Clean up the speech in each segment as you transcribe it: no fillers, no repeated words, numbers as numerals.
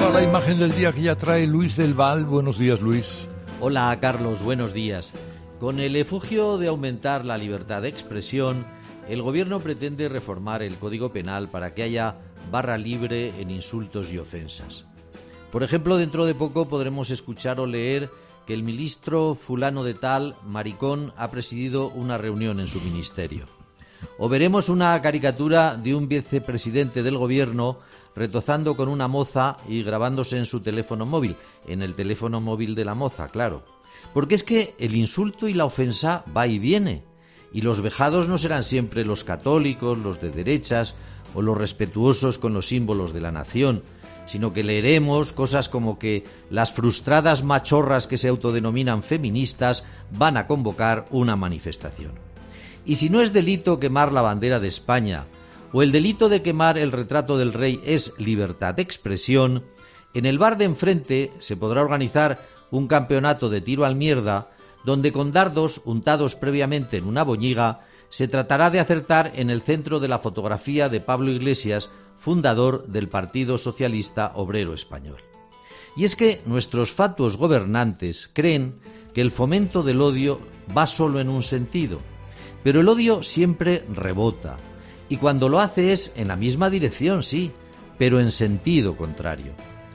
para la imagen del día que ya trae Luis del Val. Buenos días, Luis. Hola, Carlos, buenos días. Con el efugio de aumentar la libertad de expresión, el gobierno pretende reformar el Código Penal para que haya barra libre en insultos y ofensas. Por ejemplo, dentro de poco podremos escuchar o leer que el ministro fulano de tal, maricón, ha presidido una reunión en su ministerio. O veremos una caricatura de un vicepresidente del gobierno retozando con una moza y grabándose en su teléfono móvil, en el teléfono móvil de la moza, claro. Porque es que el insulto y la ofensa va y viene, y los vejados no serán siempre los católicos, los de derechas o los respetuosos con los símbolos de la nación, sino que leeremos cosas como que las frustradas machorras que se autodenominan feministas van a convocar una manifestación. Y si no es delito quemar la bandera de España, o el delito de quemar el retrato del rey es libertad de expresión, en el bar de enfrente se podrá organizar un campeonato de tiro al mierda, donde con dardos untados previamente en una boñiga se tratará de acertar en el centro de la fotografía de Pablo Iglesias, fundador del Partido Socialista Obrero Español. Y es que nuestros fatuos gobernantes creen que el fomento del odio va solo en un sentido, pero el odio siempre rebota, y cuando lo hace es en la misma dirección, sí, pero en sentido contrario.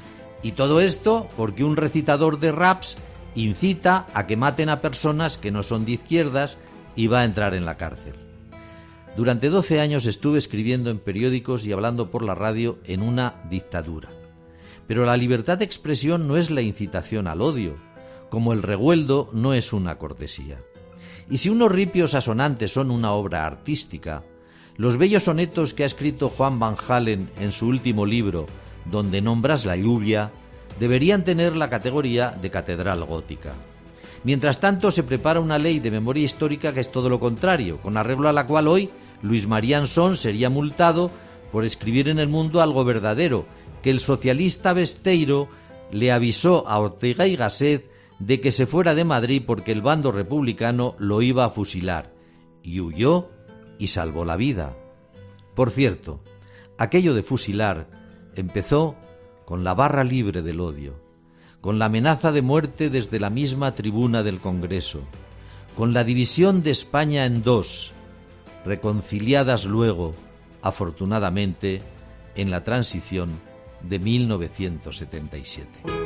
Y todo esto porque un recitador de raps incita a que maten a personas que no son de izquierdas y va a entrar en la cárcel. Durante 12 años estuve escribiendo en periódicos y hablando por la radio en una dictadura. Pero la libertad de expresión no es la incitación al odio, como el regueldo no es una cortesía. Y si unos ripios asonantes son una obra artística, los bellos sonetos que ha escrito Juan Van Halen en su último libro, donde nombras la lluvia, deberían tener la categoría de catedral gótica. Mientras tanto, se prepara una ley de memoria histórica que es todo lo contrario, con arreglo a la cual hoy Luis María Ansón sería multado por escribir en El Mundo algo verdadero, que el socialista Besteiro le avisó a Ortega y Gasset de que se fuera de Madrid porque el bando republicano lo iba a fusilar, y huyó y salvó la vida. Por cierto, aquello de fusilar empezó con la barra libre del odio, con la amenaza de muerte desde la misma tribuna del Congreso, con la división de España en dos, reconciliadas luego, afortunadamente, en la transición de 1977.